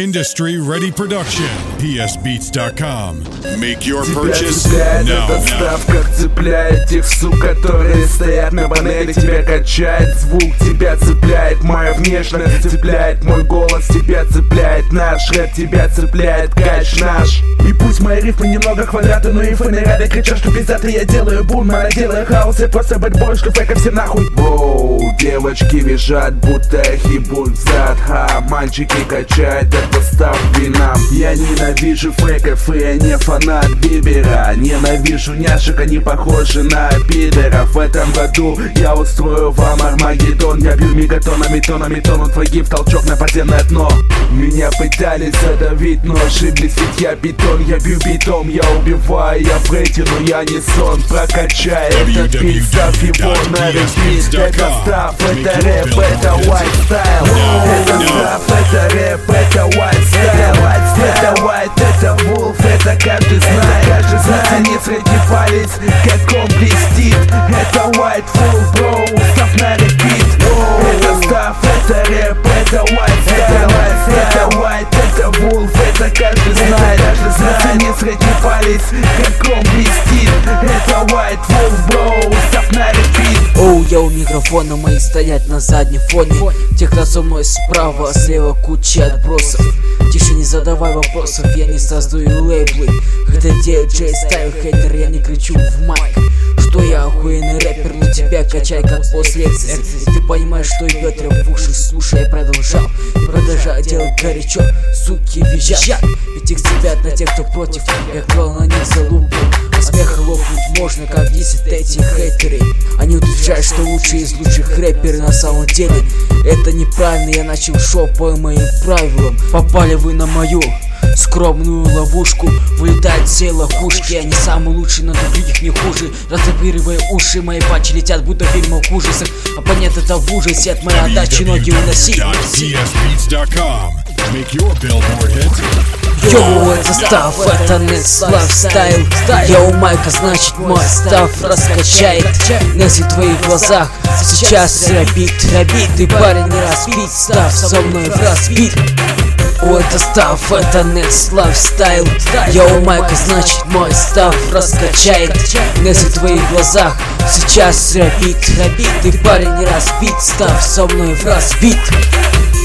Industry ready production. PSBeats.com. Make your Тебя purchase цепляет now. этот став, как цепляет тех сук, которые стоят на панели. Тебя качает звук, тебя цепляет моя внешность, цепляет мой голос, тебя цепляет наш рэп, тебя цепляет кач наш. И пусть мои рифмы немного квадраты, но и фаны рады кричат, что пиздаты. Я делаю бум, а делаю хаос, я просто бэтбой, что фэка все нахуй. Воу, девочки визжат, будто хибун зад. Ха, мальчики качают этот став винам. Я ненавижу фейков, и я не фанат Бибера. Ненавижу няшек, они похожи на пидоров. В этом году я устрою вам Армагеддон. Я бью мегатонами, тонами, тону твои в толчок на подземное дно. Меня пытались задавить, но ошиблись, ведь я бетон. Я бью битом, я убиваю, я Фредди, но я не сон. Прокачай этот бит, ставь его на репит. Это став, это рэп, это white style. Это став, это рэп, это white style. Это white, это wolf, это каждый знает. Зацени среди палец, как он блестит. Это white full, bro, став на репит. Это став, это рэп, это white style. Это white, это wolf, это каждый знает. Зацени среди палец, как он блестит. Это white full, bro, став на репит. Оу, я у микрофона, мои стоять на заднем фоне. Те, кто со мной справа, а слева куча отбросов. Тише, не задавай вопросов, я не создаю лейблы. Когда диджей ставил хейтер, я не кричу в майк, что я охуенный рэпер, но тебя качай как после эксцесса. И ты понимаешь, что идет рэп в уши, слушай, я продолжаю делать горячо, суки визжат. Ведь их цепят на тех, кто против, я клал на них залупу. А смеха лопнуть можно, как 10 этих хейтеры. Они утверждают, что лучшие из лучших рэперы, на самом деле это неправильно. Я начал шоу по моим правилам. Попали вы на мою скромную ловушку. Вылетают все лохушки, я не самый лучший, но других не хуже. Разыгрывая уши, мои патчи летят, будто в фильмах ужасах. Оппонент это в ужасе, от моей отдачи ноги уноси. Йоу, это став, это Next Lifestyle. Йоу, майка, значит мой став раскачает. Неси в твоих глазах сейчас рабит. Ты парень не разбит, став со мной в разбит. О, это став, это Next Lifestyle. Йоу, майка, значит мой став раскачает. Неси в твоих глазах сейчас рабит. Ты парень не разбит, став со мной в разбит.